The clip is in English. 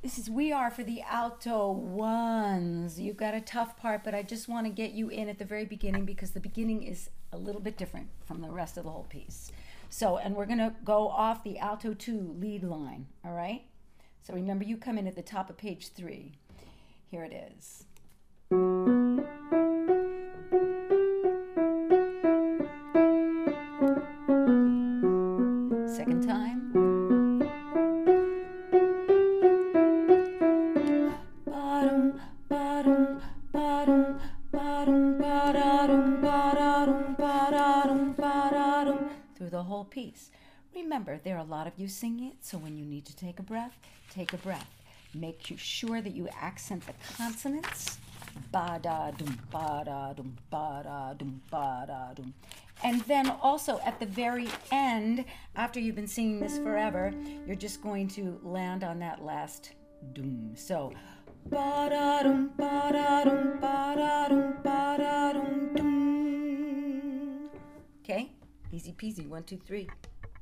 This is We Are for the alto ones. You've got a tough part, but I just want to get you in at the very beginning because the beginning is a little bit different from the rest of the whole piece. So, and we're going to go off the alto 2 lead line, all right? So remember, you come in at the top of page 3. Here it is. Second time. Through the whole piece. Remember, there are a lot of you singing it, so when you need to take a breath, take a breath. Make sure that you accent the consonants. Ba-da-dum, ba-da-dum, ba-da-dum, ba-da-dum. And then also at the very end, after you've been singing this forever, you're just going to land on that last doom. So, ba-da-dum, ba-da-dum, ba-da-dum, ba-da-dum, doom. Okay? Easy peasy, 1, 2, 3.